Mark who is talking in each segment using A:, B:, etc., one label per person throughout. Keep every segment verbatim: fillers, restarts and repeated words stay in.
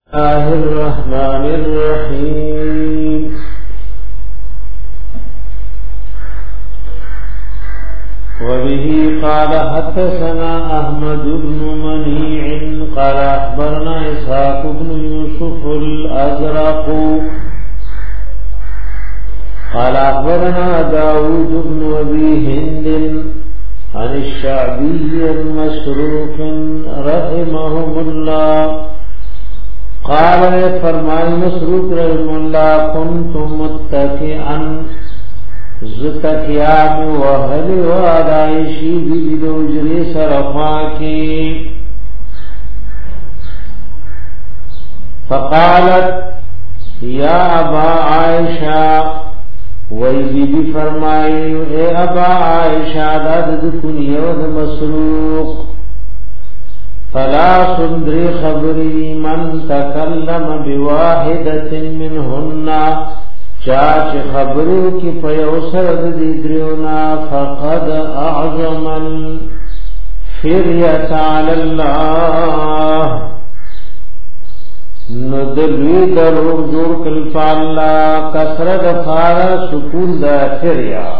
A: الله الرحمن الرحيم وبه قال حدثنا أحمد بن منيع قال أخبرنا إسحاق بن يوسف الأزرق قال أخبرنا داود بن أبي هند عن الشعبي المسروق رحمهم الله قال فرمائے مسروق رحم اللہ كنت متكئا زتکیان وحل وعدائشی بجدو جری سرفاکی فقالت یا ابا عائشہ وی بی فرمائے اے ابا عائشہ داد کنیو د مسروق فلا سندری خبری من تکلم بواحدت منهن چاچ خبرو کی پیوسر دی دریونا فقد اعظم الفریت علی اللہ ندلوی دروغ جوڑ کلفا اللہ کسرد فارا سکون دا فریا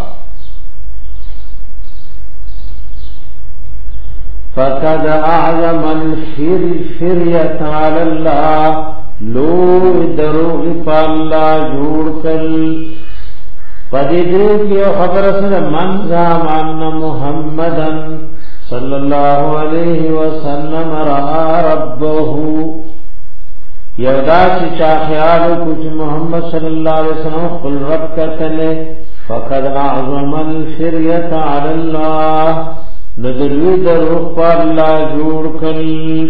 A: فقد اعظم الفریت علی اللہ لو دروغ پا اللہ جوڑ کل فدیدو کی خبر سر من زامان محمدن صلی اللہ علیہ وسلم رآ ربہو یودا چچا خیالو کچھ محمد صلی اللہ علیہ وسلم قل رب کتلے فقد اعظم الفریت علی اللہ ندلوی دروغ پا اللہ جوڑ کل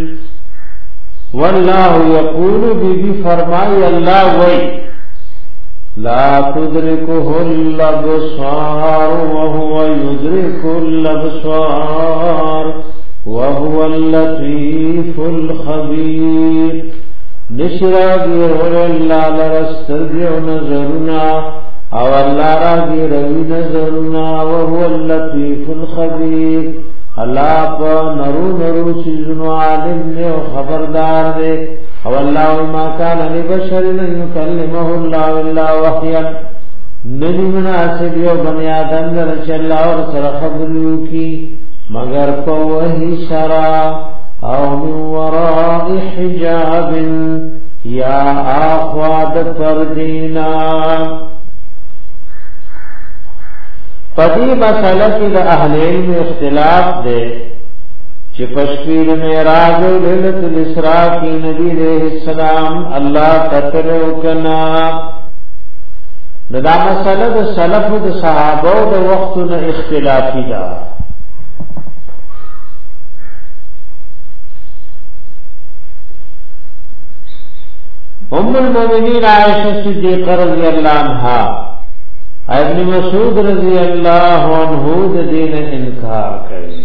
A: واللہ یقول بی بی فرمائی اللہ وی لا تدرکه الابصار وهو يدرك الابصار وهو اللطيف الخبير نشرا گیر اللہ لرسترگع نظرنا او اللہ را گیر نظرنا وهو اللطيف الخبير اللہ پا نرو نرو سیزنو عالم نے و خبردار دے او اللہ ما کان لبشر لن یکلمہ اللہ اللہ وحیا نبی مناسب یو بنی آدم درچ اللہ اور سر خبریو کی مگر پا وحی سرا او من وراء حجاب یا آخواد پردینا پدی مسئلہ کی دا اہل علم اختلاف دے چی پشپیر میراج و لیلت الاسراء کی نبی علیہ السلام اللہ قتلو کنا دا مسئلہ دا سلف دا صحابہ دا وقتنا اختلافی دا ام المومنین عائشہ صدیقہ رضی اللہ عنہا ابن مسعود رضی اللہ عنہ دین انکار کریں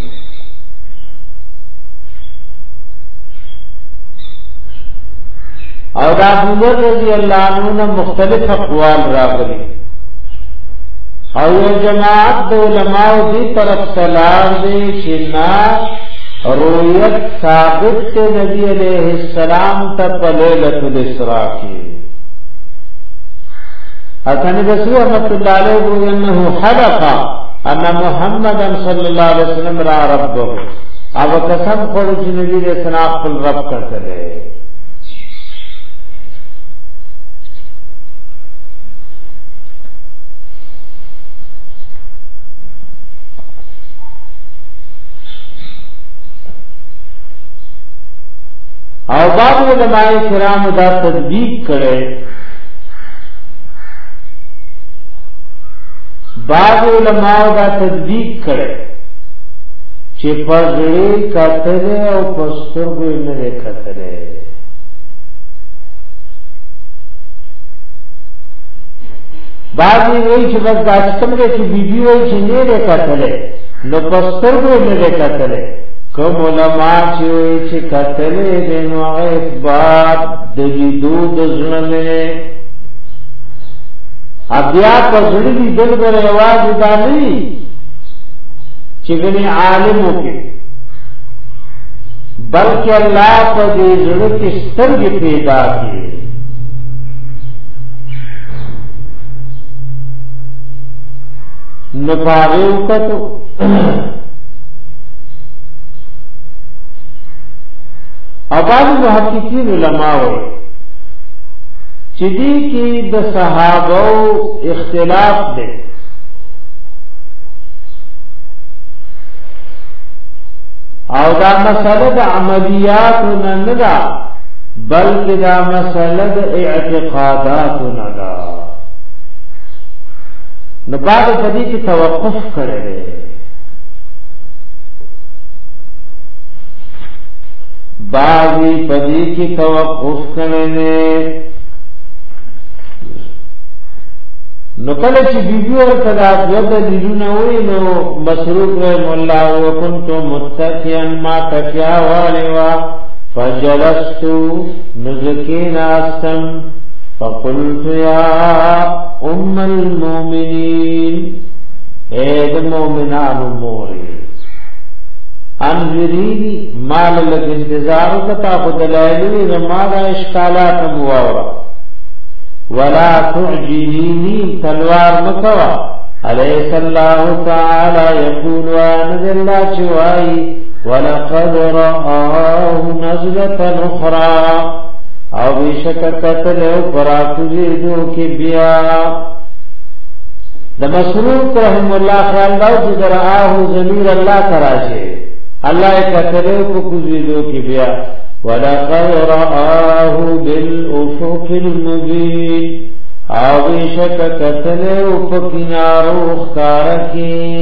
A: اور ابو بکر رضی اللہ عنہ مختلف اقوال راغلی اور یہ جماعت علماء دی طرف سلام دے چنا رویت ثابت کے نبی علیہ السلام تا لیلۃ الاسراء کی حسن بصری رحمۃ اللہ علیہ وہ انه حلف ان محمدا صلی اللہ علیہ وسلم را ربه اب قسم خود نبی علیہ السلام قل رب کرتے اور بعض علماء کرام دا تدبیق کرے بعض علماء دا تدبیق کرے چی پزڑی کترے او پسترگو انرے کترے بعضی وی چی بس داشتم رے چی بی بی وی چی نیرے کترے نو پسترگو انرے کترے کم علماء چی وی چی کترے دینو اثبات دلیدو دزنلے ابیا پزړی دل پر आवाज ودانې چې ګنې عالمو کې بلکې الله په دې زړه کې سترګې پیدا کړي نو پاغه وکړو ابان محققین علماء چې دې کې د صحابه اختلاف دی او دا مسله د عملیات نه ده بلکې دا مسله د اعتقادات نه ده نو بعد پدې کې توقف کړی باوی پدې کې توقف کړی نو کله چې بیبي ورته دا د دینونه وې نو مسروق مولا او كنت متقيا ما تکیا والوا فجلست نزكينا استم فقلت يا ام المؤمنين اے المؤمنان موري انذريني مال لك انتظار کتا په دلایل زماده اشکالات مواورا ولا تعجليني تلوار مکوا عليك الله تعالى يقول وانذ الله چوای ولقد رآه نزلة اخرى او بشکت له پراتوی دو کی بیا د مسروق رحم الله خیال دا چې درآه ضمیر الله تراشه الله کتره کو کوزی دو کی بیا ولقد رآه بالافق المبين او بشکت له پکینارو خارکی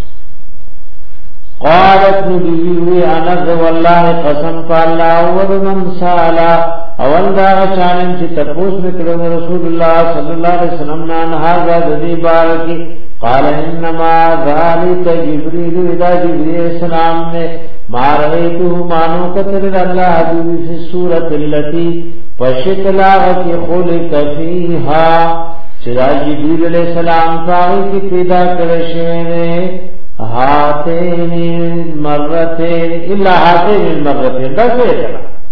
A: قالت نبی انا والله قسم بالله ومن سالا اول دا چانن چې تپوس وکړو رسول الله صلی الله علیه وسلم نه هاذا ذی بارکی قال انما ذلك جبريل الى جبريل السلام نے مارایته مانو کتر الله حبیب فی سورۃ التي فشکلا کی خلق فیها چې جبريل علیہ السلام پاوی کی پیدا کړی شوی هاتین مرتين الا هاتین المرتين دا څه ده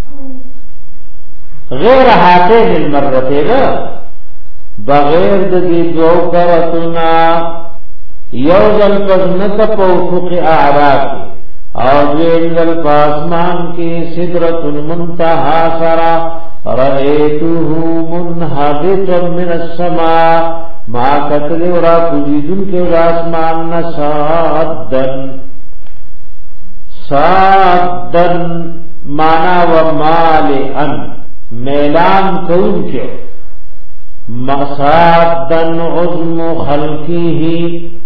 A: غیر هاتین المرتين بغیر د دې دوه کرتنا یو ځل پر نت په افق اعراف او دوی ځل په اسمان کې سدرۃ المنتهى سرا رأيته منحدرا من السماء ما قتل ورا پوزیدن کے آسمان نسادن سادن مانا و مالئن میلان کون کے مسادن عظم خلقی ہی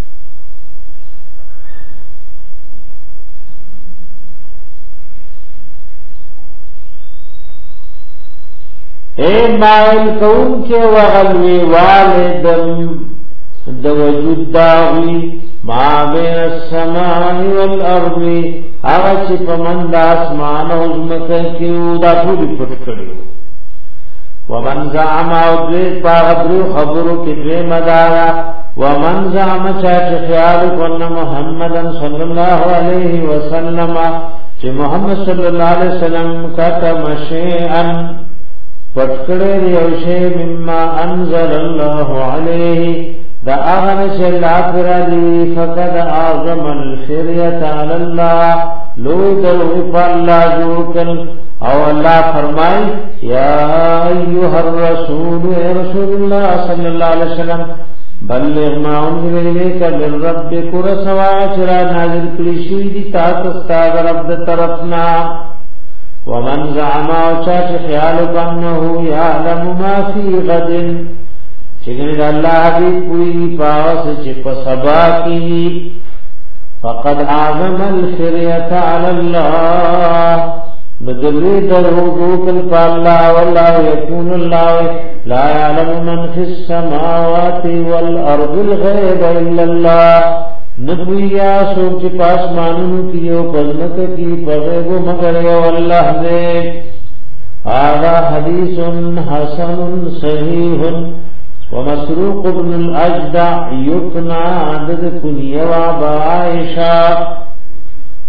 A: اے مائل کون کے وغلوی والدم دو وجود داوی ما بین السماء والارض اغچ پمند آسمان و ازمکر کیو دا پوری پت کریو ومن زعم او دویت پاغدرو خبرو کدوی مدارا ومن زعم چاچ خیال کن محمدا صلی اللہ علیہ وسلم چی محمد صلی اللہ علیہ وسلم کتم شیئن پټکړه یوشه مما انزل الله عليه دا اغه چې الله پرالي فقد اعظم الخيريه على الله لو درو الله جوکل او الله فرمای یا ایها الرسول یا رسول الله صلی الله علیه وسلم بلغ ما انزل اليك من ربك رسوا چرا نازل کړي شي دي تاسو ستاسو رب طرفنا ومن زعم او چاچ خیال کنه یعلم ما فی غد چگنی اللہ بھی پوئی پاس چپ سبا کی فقد اعظم الخریت علی اللہ ندلی درہو دوکل پا اللہ واللہ یکون اللہ لا یعلم من فی السماوات والارض الغیب الا اللہ نبویا سوچ پاس مانو کیو پزمک کی پغیبو مگر یو اللہ دے آغا حدیث حسن صحیح ومسروق بن الاجدع یکنا عدد کنیو عبا عائشہ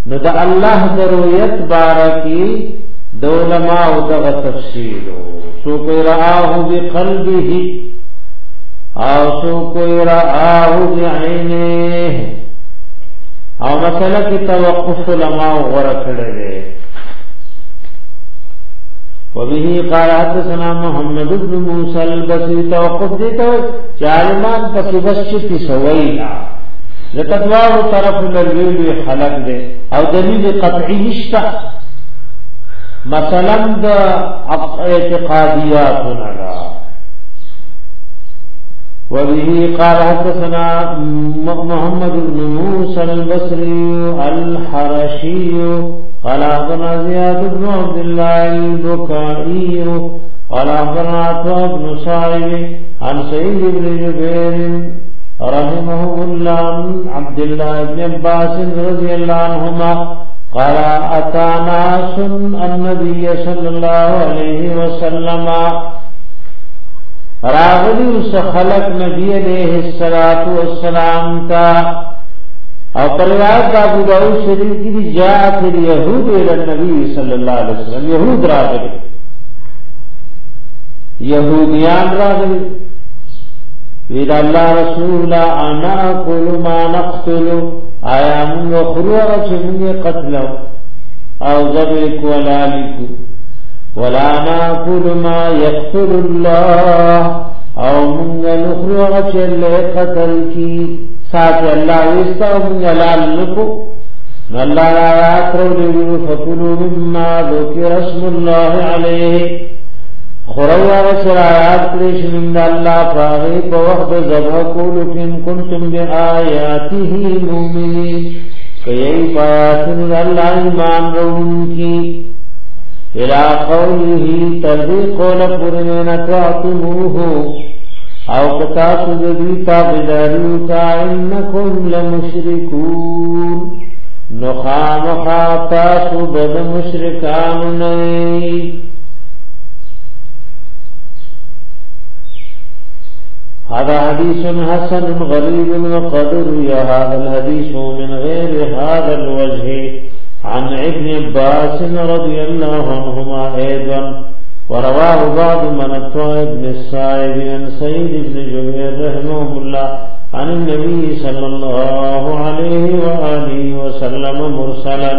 A: نو دا الله ضرورت بارکی د علماء او د تفصیل سو کوئی رآه بقلبه او سو کوئی رآه بعینه او مسئلہ کی توقف علماء غره کړی دی. وبه قال حدثنا محمد بن موسى البصري توقف دیتا چالمان پس بشتی سوینا لتدوار طرف للویل خلق دے او دلیل قطعی نشتا مثلا دا اعتقادیات نگا. وبه قال حدثنا محمد بن موسى البصري الحرشي قال أخبرنا زياد بن عبد الله البكائي قال أخبرنا عطاء بن صائب عن سعيد بن جبير رحمه الله عن عبد الله بن عباس رضي الله عنهما قال أتى ناس النبي صلى الله عليه وسلم راغلی اس خلق نبی علیہ الصلوۃ والسلام تا او پروایت ابو داؤد شریف کی جاءت اليهود الى النبي صلی اللہ علیہ وسلم یہود راغلی یہودیان راغلی ویل اللہ رسول انا اقول ما نقتل آیا من وخروا چمن قتل او ذبح ولا لکو ولا ناكل ما يقتل الله او من نخرج چل قتل کی ساتھ اللہ وستا من لالکو اللہ آیات رو فکلوا مما ذکر اسم الله علیه خروا وسرایات کلیش من اللہ فاغی په وقت ذبح کولو کن کنتم بآیاته مؤمنین کئی پایاتن اللہ ایمان رون کی الى قوله تردی قول پرمین اتعتموه او قطاق ذبیتا بداریوتا انکم لمشرکون نخام خاتاسو بد مشرکان نئی. هذا حديث حسن غريب وقد روي هذا الحديث من غير هذا الوجه عن ابن عباس رضي الله عنهما أيضا ورواه بعض من اتبع ابن السائب عن سعيد بن جبير رحمه الله عن النبي صلى الله عليه وآله وسلم مرسلا.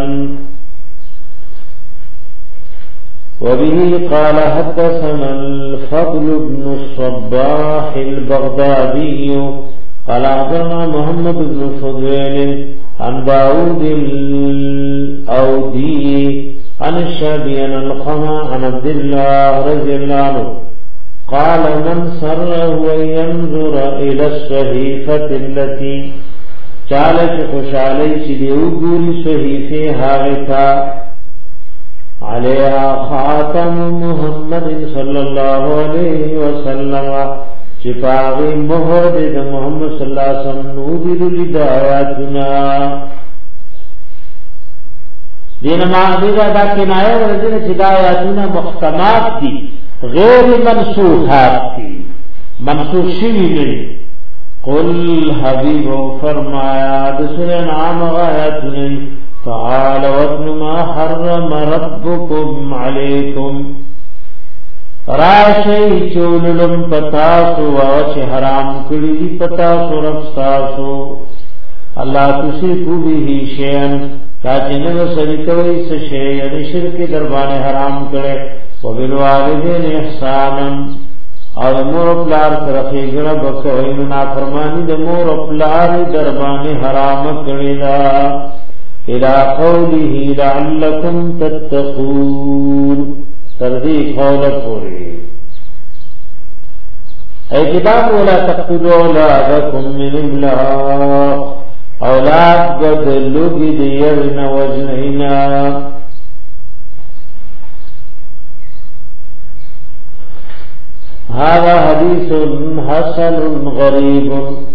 A: وبه قال حدثنا الفضل بن الصباح البغدادي قال أخبرنا محمد بن فضيل عن داود الأودي عن الشعبي عن القمع عن عبد الله رضي الله عنه قال من سره ينظر إلى الصحيفة التي چالت خوشالي چديوگوري صحيفه هاغتا عليها خاتم محمد صلى الله عليه وسلم چپاغی مہد محمد صلی اللہ علیہ وسلم نوذر لدایاتنا دین معبیدہ دا کنایہ ورزین چدایاتنا محکمات کی غیر منسوخات کی منسوخ شوی نہیں. قل حبیب فرمایا دسر انعام غایاتنا تعال واتل ما حرم ربكم عليكم راشی چوللم پتاسو واچ حرام کړی پتاسو رفتاسو الله تشرکو به شیئا کاجنه سری کوي څه شی یعنی شرک دربانه حرام کړي او بالوالدین احسانا او مور پلار طرفه ګره بکوي نه فرمانی د مور پلار دربانه حرام کړی دا الى قوله لعلكم تتقون تردی قول پوری اے کتاب ولا تقتلوا اولادکم من املاق اولاد بدلوگی دیرن وجنینا. هذا حديث حسن غريب.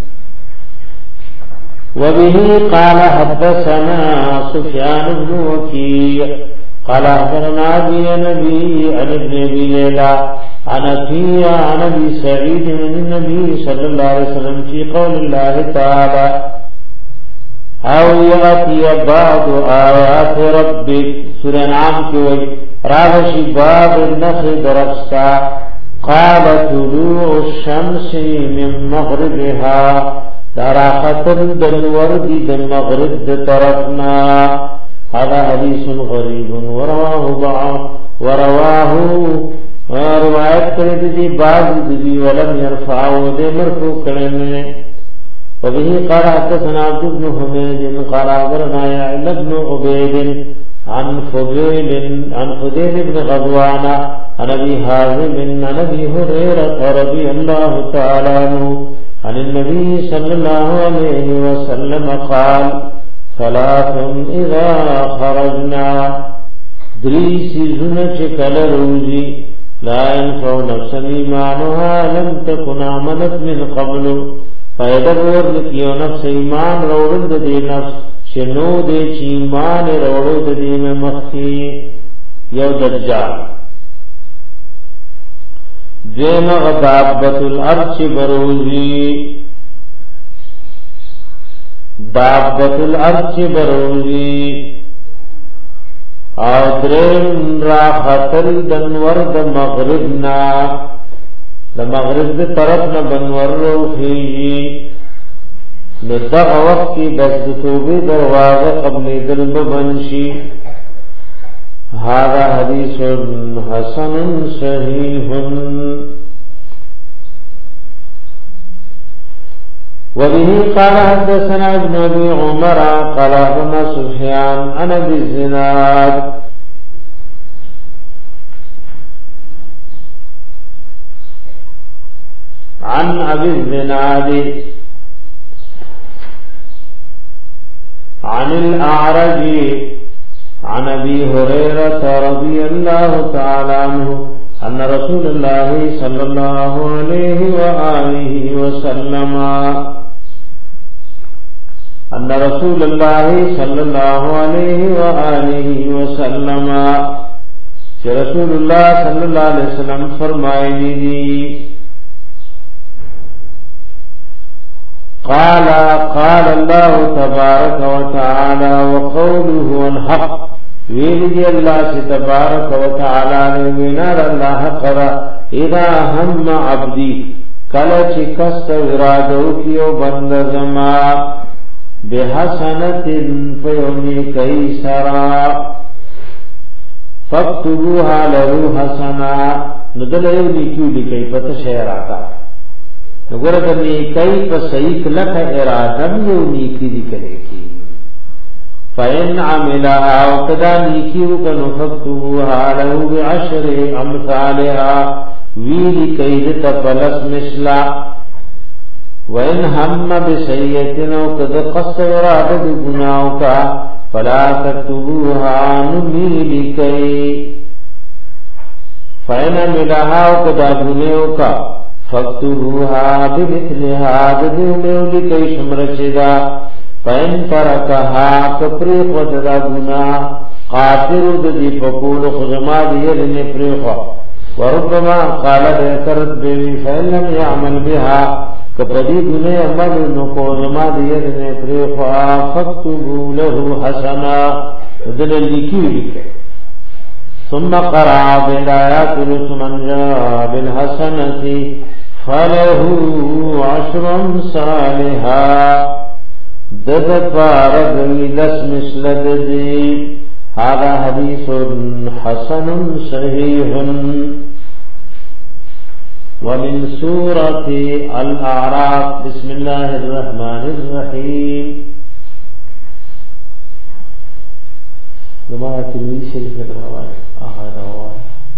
A: وبه قال حدثنا سفيان بن وكيع قال أخبرنا أبي نبي عن ابن أبي ليلى عن أبي عن أبي سعيد عن النبي صلى الله عليه وسلم في قول الله تعالى او یاتی بعض آیات ربک سورہ انعام کی وی راغشی باب النخل درستا قال طلوع الشمس من مغربها دارا ختم دنور دی دن مغرب دی طرفنا هذا حدیث غریب ورواه بعض ورواه روایت کرده دی بعض دی ولم يرفعه دی مرفوع کرده وبه قال حدثنا عبد بن حميد قال أخبرنا يعلى بن عبيد عن فضيل عن فضيل بن غزوان عن أبي حازم عن أبي هريرة رضي الله تعالى عنه عن النبي صلى الله عليه وسلم قال ثلاث إذا خرجنا دريس زنة كل روزي لا ينفع نفسا إيمانها لم تكن عملت من قبل فائدہ ورن کیو نفس ایمان روڑن دا دی نفس شنو دے چی ایمان روڑو دا دی میں مخی یو دجال دیم غدابت الارض بروزی دابت الارض بروزی او درین را خطر دنور دا مغربنا د مغرب د طرف نه بنور روخی نو دغه وخت کې د توبې دروازه قبل دل بنشي هذا حدیث حسن صحیح وبه قال حدثنا ابن ابي عمر قال حدثنا سفيان عن ابي الزناد عن ابي الزناد عن الاعرج عن ابي هريره رضي الله تعالى عنه ان رسول الله صلى الله عليه واله وسلم ان رسول الله صلى الله عليه واله وسلم کہ رسول اللہ صلی اللہ علیہ وسلم فرمائے دی قال قال الله تبارك وتعالى وقوله الحق ویلی اللہ سے تبارک وتعالى وینار اللہ قرا اذا هم عبدی کلچ کست ارادو کیو بند زما بحسنت فیونی کئی سرا فاکتبوها له حسنا ندل یو نیکیو لکی پتا شہر آتا نگورت نیکی پا صحیح لک ارادم یو نیکی لکلے کی فَإِنْ عَمِلَهَا وَقَدَا نِيكِيُ كَنُ فَاكْتُبُوهَا لَهُ بِعَشْرِ أَمْثَالِهَا وِيلِ كَيْدَ فَلَسْ مِثْلَا وَإِنْ هَمَّ بِسَيِّئَةٍ وَقَدْ قَصَّدَ إِرَادَةَ گناہوں کا فَلَا تَكْتُبُوهَا نُمِيلِ كَيْ فَإِنْ عَمِلَهَا وَقَدَا گناہوں کا فَاكْتُبُوهَا بِمِثْلِهَا دَدِوْلِوْ لِكَيْ شُمْرَشِدَا فَإِن تَرَكَهَا كَفْرِيقُ وَتَدَابُنَا قَاتِرُ دَدِي فَقُولُ خُزَمَا دِيَلِنِ فْرِيقُ وَرُبَّمَا قَالَ بِيَتَرَدْ بِوِي فَإِن لَمْ يَعْمَلْ بِهَا كَفَدِي دُنِي عَمَلُ نُقُوزَمَا دِيَلِنِ فْرِيقُ فَاكْتُبُوا لَهُ حَسَنًا دَلَ لِكِي لِكَ ثُمَّ قَرَعَ بِالْآيَاتِ رُسُمًا جَاءَ بِالْحَسَنَةِ فَلَهُ عَشْرُ أَمْثَالِهَا دد فارد لس مثل ددی هذا حدیث حسن صحیح ومن سورة الأعراف بسم الله الرحمن الرحيم لما تلوي شريف الرواه آخر رواه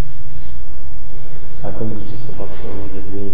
A: أكون بجي سبق شعور الدين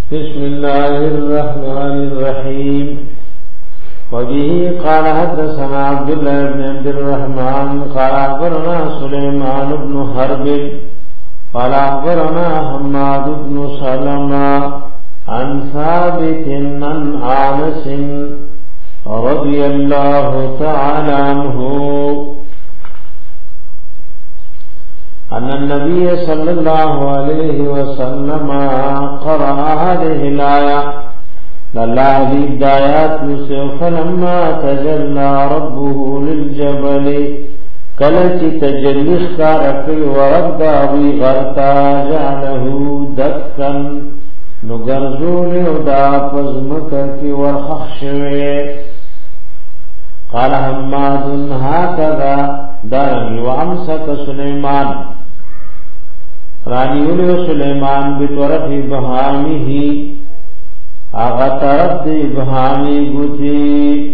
A: بسم الله الرحمن الرحيم وبه قال حدثنا عبد الله بن عبد الرحمن قال أخبرنا سليمان بن حرب قال أخبرنا حماد بن سلمة عن ثابت عن أنس رضي الله تعالى عنه أن النبي صلى الله عليه وسلم قرأ هذه الآية لله الهدايات يوسف فلما تجلى ربه للجبل کلچ تجلیخ کا رکل ورد ابی غرطا جعله دکن نگرزول ادا پزمکا کی ورخخ شوئے قال حماد هكذا دارنگی وامسک سلیمان رانیولی سلیمان بطرف بهامی آغا طرف دی بهامی گوتی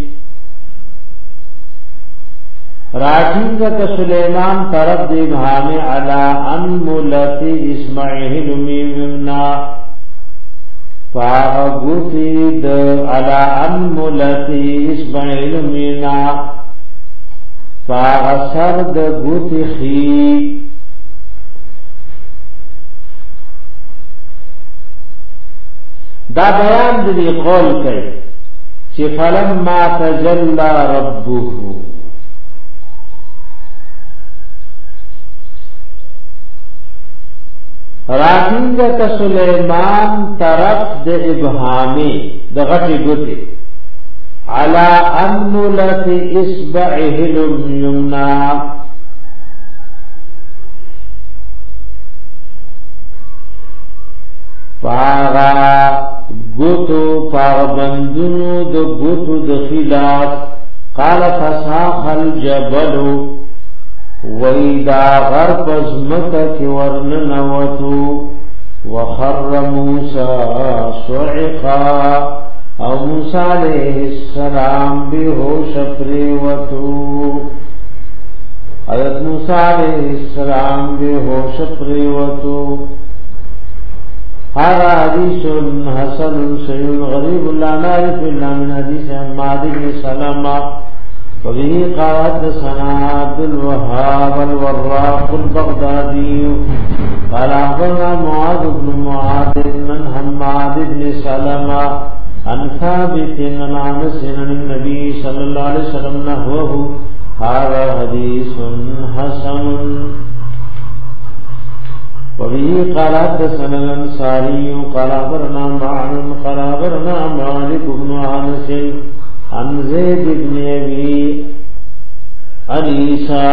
A: راٹینگا کا سلیمان طرف دی بهامی علا انمولتی اسمعیل میمنا فاغا گوتی د علا انمولتی اسمعیل مینا فاغا سر د گوتی خی دا بیان دی قول کئی چی فلما تجلى ربه راجنگت سلیمان طرف د ابهامی د غټی ګوتی علا انملت اصبعه اليمنى پاغا گوتو پاغبندونو د گوتو د خلاف قال فساخ الجبل ویدا غرب ازمکا کی ورننوتو وخر موسیٰ صعقا او موسیٰ علیہ السلام بیہوش پریوتو حضرت موسیٰ علیہ السلام بیہوش پریوتو هذا حديث حسن صحيح غريب لا نعرف الا من حديث حماد بن سلمة وبه قال حدثنا عبد الوهاب الوراق البغدادي قال أخبرنا معاذ بن معاذ عن حماد بن سلمة عن ثابت عن أنس عن النبي صلى الله عليه وسلم نحوه هذا حديث حسن وبه قال حدثنا الأنصاري قال أخبرنا معن قال أخبرنا مالك بن أنس عن زيد بن أبي أنيسى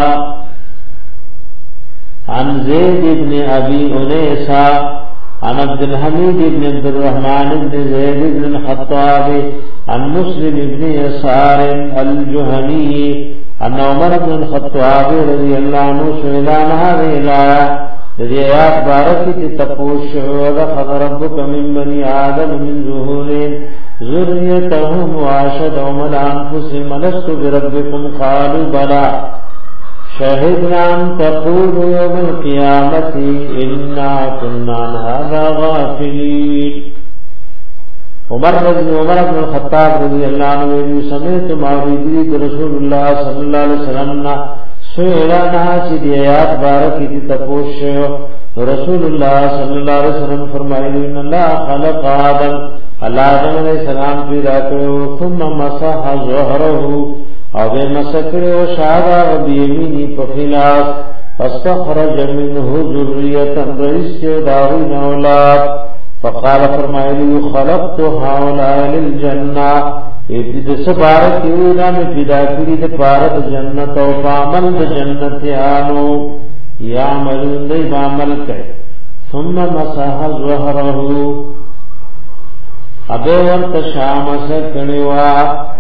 A: عن زيد بن أبي أنيسى عن عبد الحميد بن عبد الرحمن بن زيد بن الخطاب عن مسلم بن يسار الجهني أن عمر بن الخطاب رضي الله عنه سئل عن هذه الآية الذي آيات باركت تقوش وذخذ ربك من بني آدم من ظهورهم ذريتهم واشهدهم على أنفسهم ألست بربكم قالوا بلى شهدنا أن تقولوا يوم القيامة إنا كنا عن هذا غافلين. عمر بن عمر بن الخطاب رضي الله عنه سمعت مولدي رسول الله صلى الله عليه وسلم سئلنا چې د آیات بارکې دي تاسو رسول الله صلی الله علیه وسلم فرمایلی ان الله خلق آدم الله آدم علیہ السلام پیدا کړو ثم مسح ظهره او به مسح کړو شاده او بیمینی په خلاف فاستخرج منه ذریه رئیس داوود اولاد فقال فرمایلی خلقت هؤلاء للجنه ابد سبارک یونا میں پیدا کړی د پاره جنت او عمل د جنت یانو یا عملون دی عمل کوي ثم مسح ظهره ابه ورت شام سکنوا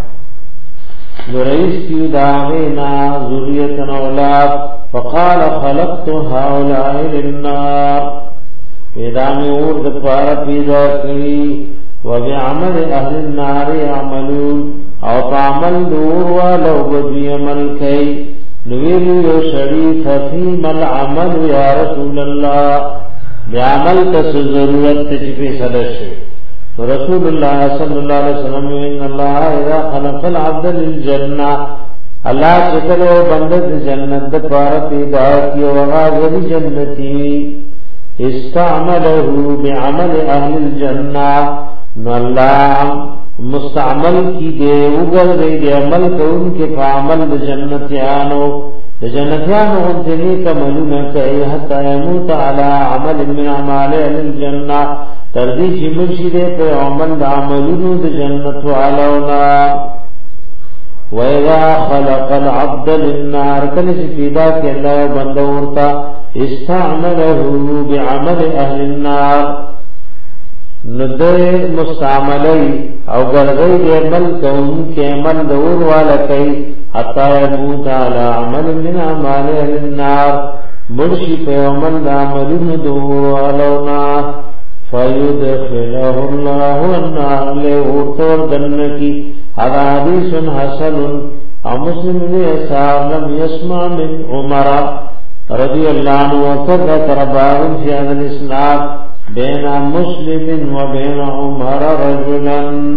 A: نریس کی داغینا ذریت اولاد فقال خلقت هؤلاء للنار پیدا میں اور د پاره پیدا کړی وبعمل اهل النار يعملون او عمل دور ولو بدي عمل کوي نویل یو شریف فیم العمل یا رسول الله بعمل تس ضرورت چې په سره شي رسول الله صلی الله علیه وسلم ان الله اذا خلق العبد للجنه الله چکلو بندد جنت د پاره پیدا کیو غاغلی جنتی استعمله بعمل اهل الجنه نو الله مستعمل کی دے وګر دے عمل کون کے عمل جنتیانو جنتیانو انتنی کملونه کوي حتا يموت على عمل من اعمال الجنه تردی چې مرشد په عمل د عملونو د جنت والونا وَإِذَا خَلَقَ الْعَبْدَ لِلنَّارِ کله چې پیدا کړي الله بنده ورته استعمله بعمل اهل النار ندر مستعملی او ګرځي د عمل کوم کې عمل دور والا کوي حتا يموت على عمل من اعمال اهل النار مرشد په عمل د عملونو دور والونا فَيُدْخِلَهُ اللَّهُ النَّارَ لِهُ دَنَّكِ هذا حديث حسن او مسلم نے اثار لم يسمع من عمر رضي الله عنه وكذا ترباه في هذا الاسناد بين مسلم وبين عمر رجلا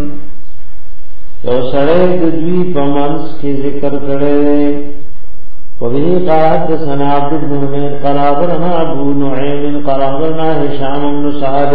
A: یو سړی د دوی په منځ کې ذکر کړي وبه قال حدثنا عبد بن حميد قال أخبرنا أبو نعيم قال أخبرنا هشام بن سعد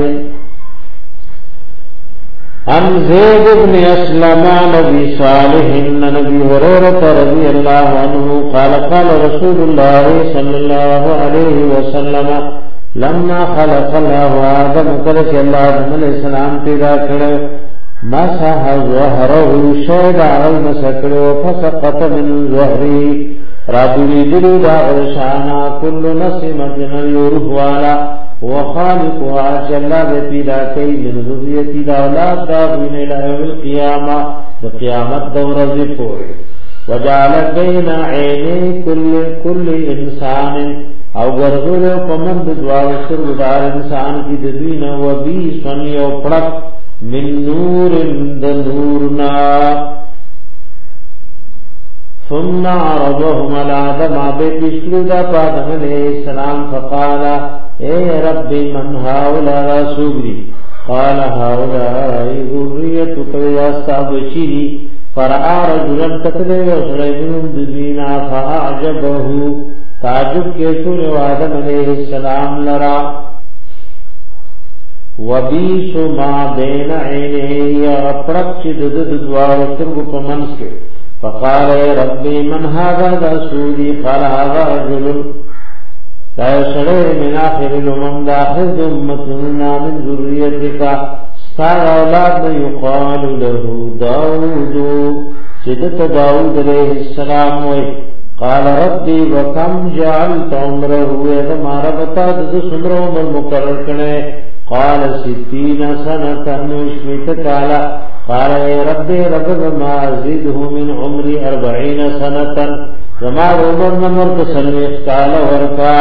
A: عن زيد بن أسلم نبي صالح نبي هريرة رضي الله عنه قال قال رسول الله صلى الله عليه وسلم لما خلق الله آدم کله الله آدم علیہ السلام پیدا کړ مسح ظهره شهد على مسكر فسقط من ظهره رابلی دلو دا غرشانا کل نسمت نلوره والا وخالق وعاش اللہ بے پیدا کئی من ذریتی دا اولاد دا بین الہی القیامة دا قیامت دا ورزی پوری وجعلت بین عینی کل, کل انسان او گرزول پمند دوار سرگدار انسان کی ددوین و بیسن یو پڑک من نور دا نورنا ثم عرضهم على آدم آبت اسلودا آدم علیہ السلام فقال اے رب من هؤلاء سوگری قال هؤلاء ذریتک ویاستابشی فرآ رجلا تکلے وصلیبن دلینا فاعجبه تعجب کیسو نے آدم علیہ السلام لرا وبیس ما بین عینه یا اپرک چی دد دوار سرگ پمنس کے فقال ربي من هذا رسولي قال هذا رجل لا يشعر من آخر الأمم داخل أمتنا من ذريتك استار أولاد يقال له داود جدت داود عليه السلام قال ربي وكم جعلت عمره إذا ما ربطا دد سمر عمر مقرر کنے قال ستين سنة نشمت قال قال اے رب رب ما ازيده من عمري أربعين سنة وما عمر نمر تسلوخ قال ورقا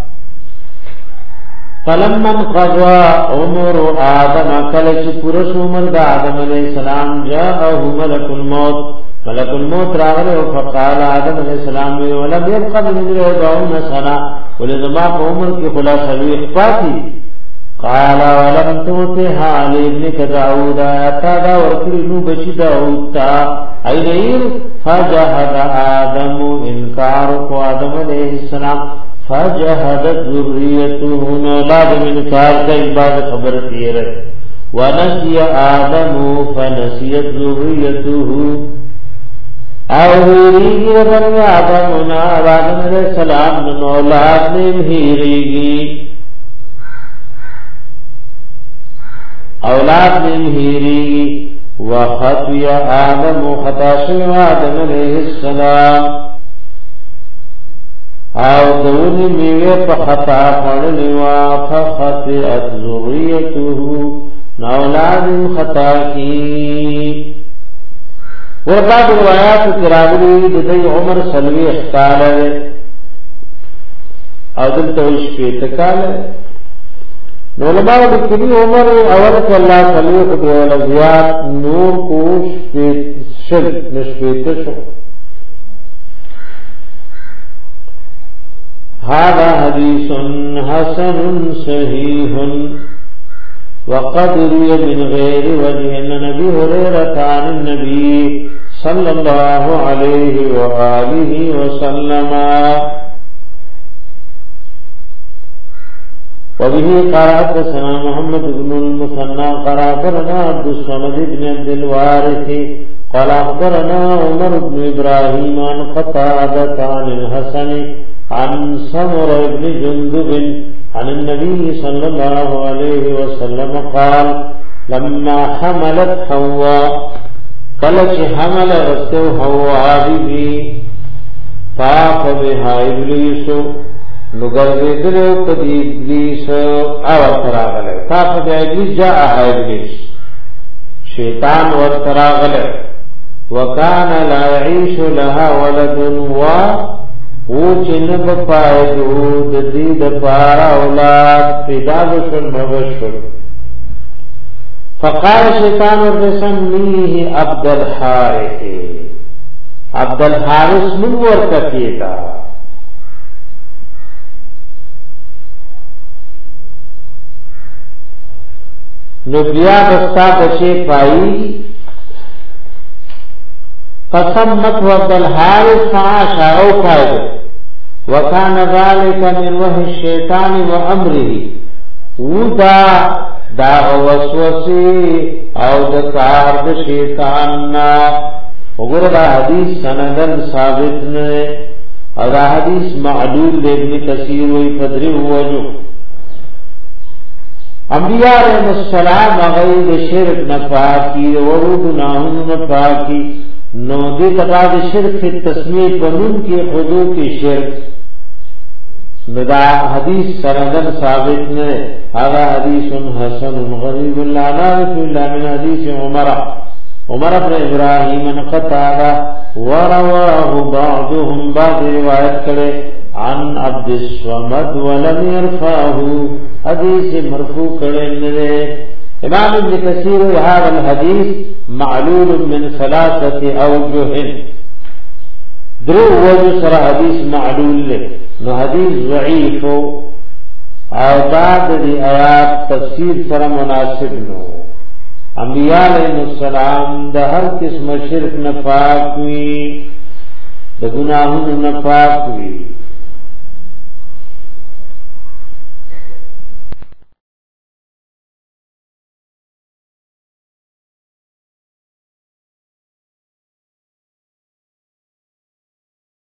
A: فلما انقضى عمر آدم کلچ پرس عمر دا آدم علیہ السلام جاءه ملك الموت ملك الموت راغله فقال آدم علیہ السلام ولم يبقى من عمره أربعون سنة ولذما عمر کی خلاصوی پاتی قال ولم توتها لابنك داود اتا دا ورکلو بچی داود تا ایدیر فجهد آدم انکار کو آدم علیہ السلام فجهدت ذریته اولاد من انکار کا بعد خبر دیر ونسی آدم فنسیت ذریته او ہیریگی ربن آدمنا آدم علیہ السلام من اولاد نے ہیریگی اولاد من ہیری وخطی آدم و خطاشی آدم علیہ السلام او دونی میوے پا خطا پڑنی و فخطیت ذریته اولاد خطا کی ورباد روایات کراغلی دی عمر سلوی اختار ہے او دلتوش پیتکال ہے علماء بکلی عمر اول کو اللہ خلیق دیوال ازیاد نور کو شل نشپیتشو هذا حدیث حسن صحیح وقد روي من غير وجه ان نبي هريرة عن النبي صلى الله عليه وآله وسلم وبه قرأت سنا محمد بن المثنى قرأت لنا عبد الصمد بن عبد الوارث قال أخبرنا عمر بن إبراهيم عن قتادة عن الحسن عن سمرة بن جندب عن النبي صلى الله عليه وسلم قال لما حملت حواء قالت حمل رسو حواء بي طاف بها إبليس نگرده دلو قد إبليس أورتراغله طاف بها إبليس جاءها إبليس شيطان ورتراغله وكان لا يعيش لها ولد و وچنب پایدو ددید پارا اولاد پیدا بشن مبشن فقال شیطان ورسمیه عبد الحارث عبد الحارث من ورکتیتا نبیا بستا بچے پائی فسمت عبد الحارث فعاش او فائده وكان ذلك من وحي الشيطان وامره ودا دا وسوسه او د کار د شیطان نا وګوره دا حدیث سندن ثابت نه او دا حدیث معلول د ابن کثیر وی فدری وجو انبیاء علیہ السلام غیر شرک نہ پاکی اور گناہوں نہ پاکی نو دی تقاض شرک فی التسمیه بنون کی خضوع کی شرک ندا حدیث سندن ثابت نے هذا حدیث حسن غریب لا نعرف الا من حدیث عمر عمر بن ابراہیم ان قتادہ ورواه بعضهم بعض روایت کرے عن عبد الصمد ولم يرفعه حدیث مرفوع کرے نے امام ابن کثیر هذا الحديث معلول من ثلاثه اوجه درو وجه سره حدیث معلول له نو حدیث ضعیف او بعد دی آیات تفسیر سره مناسب نو انبیاء علیہ السلام د هر قسم شرک نه پاک وي د ګناهونو نه پاک وي